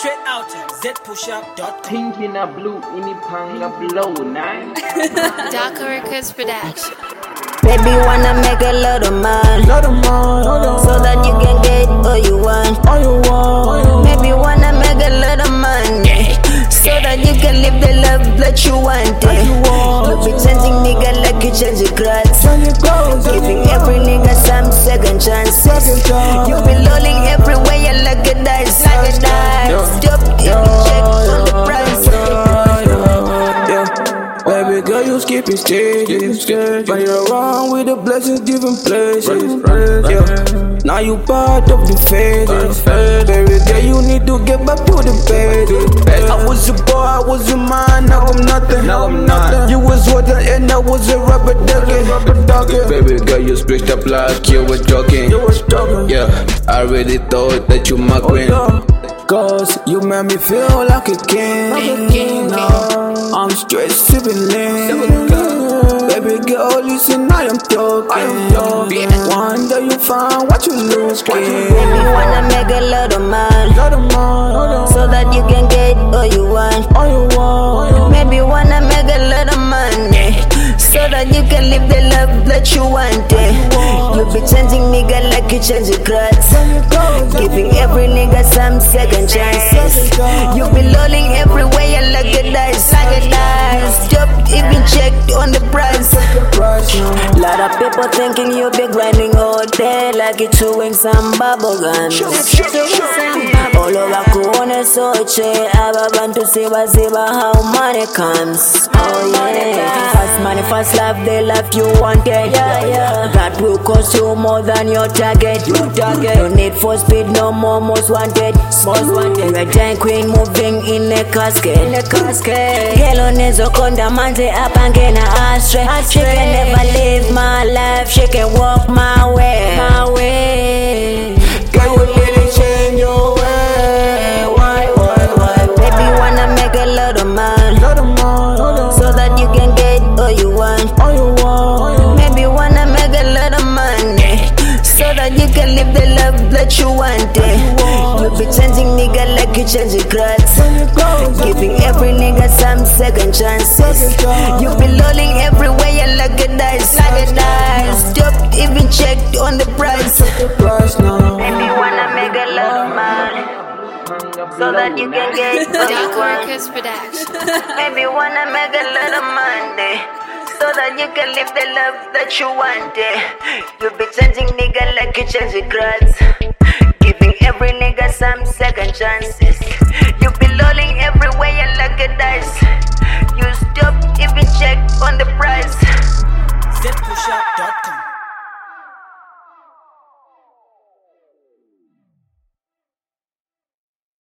Straight out zpushup.com. Pink in a blue, in a panga blow, nine. Darker Records Production. Baby wanna make a lot of money, so that you can get all you want. Maybe wanna make a lot of money, so that you can live the love that you want. You be changing nigga like you change your grass, giving every nigga some second chances. You be lolling everywhere you like a dice. Stop giving checks on the price. Baby girl, you skipping stages, but you're wrong with the blessings given places. Now you part of the phases. Baby girl, you need to get back to the basics. I was a boy, I was a man, now I'm nothing. You was water and I was a rubber ducky. Baby girl, you switched up like you were joking. Yeah, I really thought that you my queen. Cause you made me feel like a king. I'm straight sipping lean. Baby girl, listen, I am talking. One day you find what you looking. Baby wanna make a lot of money, so that you can get all you want. Maybe wanna make a lot of money, so that you can live the love that you want. You be changing nigga like you change your grass, giving every nigga some second chances. You be lolling everywhere you like a dice. Stop even checked on the price. Lot of people thinking you be grinding all day like you chewing some bubble gums. All over kuone soche ababantu siba how money comes. Oh yeah, fast money, fast life, the life you wanted. That will cost you more than your target. No need for speed, no more most wanted. Red giant queen moving in a casket. Hello nezo konda manze up and get astray. She can never live my life, she can walk my way. Girl, you really change your way. Why? Baby wanna make a lot of money, so that you can get all you want. Maybe wanna make a lot of money, so that you can live the love that you want. You be changing nigga like you change your grass, giving every nigga some second chances. You be lolling everywhere you like a dice. Stop even checked on the price. Baby wanna make a lot of money, so that you can get all you Darker want. Records Production. Maybe wanna make a lot of money, so that you can live the love that you want. You be changing nigga like you change your grass, giving every nigga some second chances.